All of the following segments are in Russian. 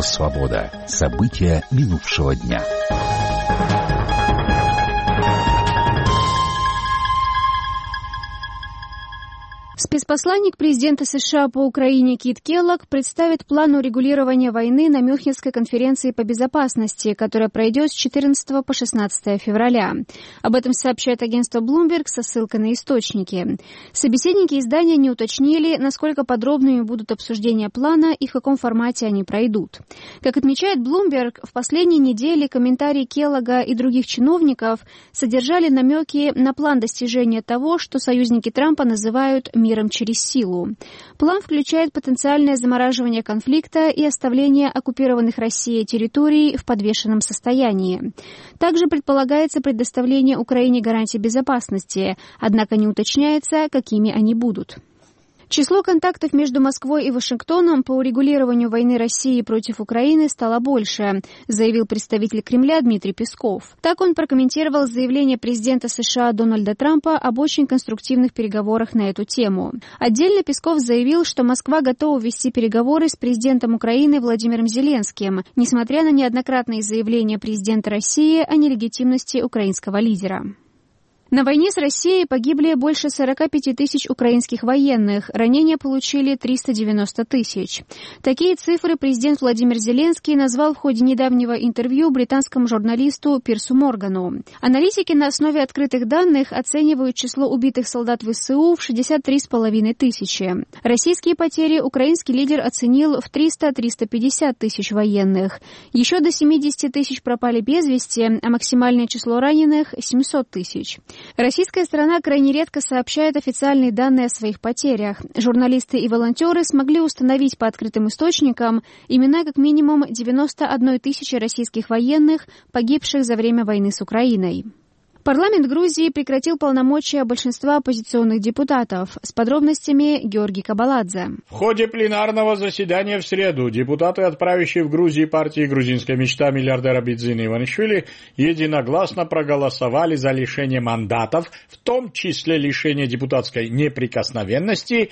Свобода. События минувшего дня. Спецпосланник президента США по Украине Кит Келлог представит план урегулирования войны на Мюнхенской конференции по безопасности, которая пройдет с 14 по 16 февраля. Об этом сообщает агентство Bloomberg со ссылкой на источники. Собеседники издания не уточнили, насколько подробными будут обсуждения плана и в каком формате они пройдут. Как отмечает Bloomberg, в последние недели комментарии Келлога и других чиновников содержали намеки на план достижения того, что союзники Трампа называют миром через силу. План включает потенциальное замораживание конфликта и оставление оккупированных Россией территорий в подвешенном состоянии. Также предполагается предоставление Украине гарантий безопасности, однако не уточняется, какими они будут. Число контактов между Москвой и Вашингтоном по урегулированию войны России против Украины стало больше, заявил представитель Кремля Дмитрий Песков. Так он прокомментировал заявление президента США Дональда Трампа об очень конструктивных переговорах на эту тему. Отдельно Песков заявил, что Москва готова вести переговоры с президентом Украины Владимиром Зеленским, несмотря на неоднократные заявления президента России о нелегитимности украинского лидера. На войне с Россией погибли больше 45 тысяч украинских военных, ранения получили 390 тысяч. Такие цифры президент Владимир Зеленский назвал в ходе недавнего интервью британскому журналисту Пирсу Моргану. Аналитики на основе открытых данных оценивают число убитых солдат ВСУ в 63,5 тысячи. Российские потери украинский лидер оценил в 300-350 тысяч военных. Еще до 70 тысяч пропали без вести, а максимальное число раненых – 700 тысяч. Российская сторона крайне редко сообщает официальные данные о своих потерях. Журналисты и волонтеры смогли установить по открытым источникам имена как минимум 91 тысячи российских военных, погибших за время войны с Украиной. Парламент Грузии прекратил полномочия большинства оппозиционных депутатов. С подробностями Георгий Кабаладзе. В ходе пленарного заседания в среду депутаты, отправившие в Грузии партии «Грузинская мечта» миллиардера Бидзина Иванишвили, единогласно проголосовали за лишение мандатов, в том числе лишение депутатской неприкосновенности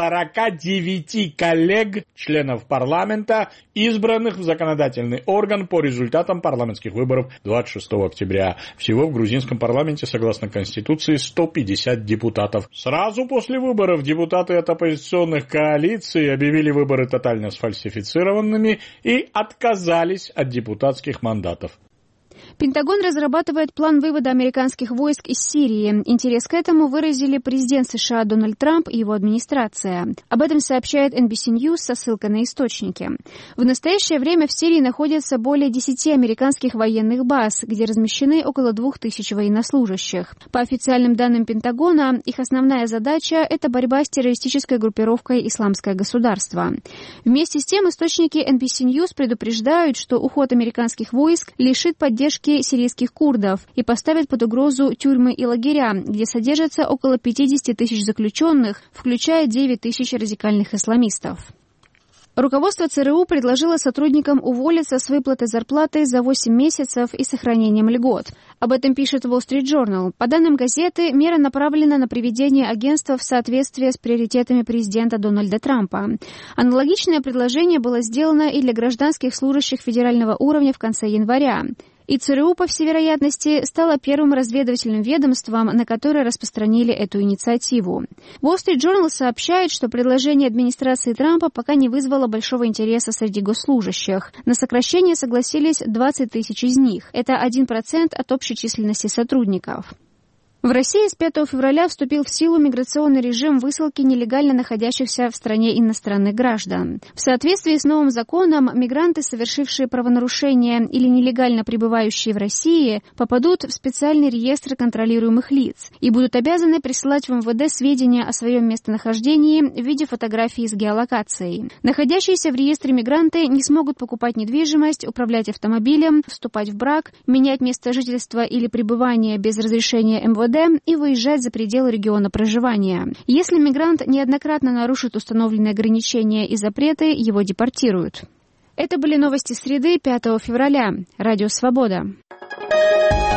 49 коллег, членов парламента, избранных в законодательный орган по результатам парламентских выборов 26 октября. Всего в грузинском парламенте, согласно Конституции, 150 депутатов. Сразу после выборов депутаты от оппозиционных коалиций объявили выборы тотально сфальсифицированными и отказались от депутатских мандатов. Пентагон разрабатывает план вывода американских войск из Сирии. Интерес к этому выразили президент США Дональд Трамп и его администрация. Об этом сообщает NBC News со ссылкой на источники. В настоящее время в Сирии находятся более 10 американских военных баз, где размещены около 2000 военнослужащих. По официальным данным Пентагона, их основная задача – это борьба с террористической группировкой «Исламское государство». Вместе с тем, источники NBC News предупреждают, что уход американских войск лишит поддержки сирийских курдов и поставят под угрозу тюрьмы и лагеря, где содержатся около 50 тысяч заключенных, включая 9 тысяч радикальных исламистов. Руководство ЦРУ предложило сотрудникам уволиться с выплатой зарплаты за 8 месяцев и сохранением льгот. Об этом пишет Wall Street Journal. По данным газеты, мера направлена на приведение агентства в соответствие с приоритетами президента Дональда Трампа. Аналогичное предложение было сделано и для гражданских служащих федерального уровня в конце января. И ЦРУ, по всей вероятности, стало первым разведывательным ведомством, на которое распространили эту инициативу. Wall Street Journal сообщает, что предложение администрации Трампа пока не вызвало большого интереса среди госслужащих. На сокращение согласились 20 тысяч из них. Это 1% от общей численности сотрудников. В России с 5 февраля вступил в силу миграционный режим высылки нелегально находящихся в стране иностранных граждан. В соответствии с новым законом, мигранты, совершившие правонарушения или нелегально пребывающие в России, попадут в специальный реестр контролируемых лиц и будут обязаны присылать в МВД сведения о своем местонахождении в виде фотографий с геолокацией. Находящиеся в реестре мигранты не смогут покупать недвижимость, управлять автомобилем, вступать в брак, менять место жительства или пребывания без разрешения МВД и выезжать за пределы региона проживания. Если мигрант неоднократно нарушит установленные ограничения и запреты, его депортируют. Это были новости среды 5 февраля. Радио «Свобода».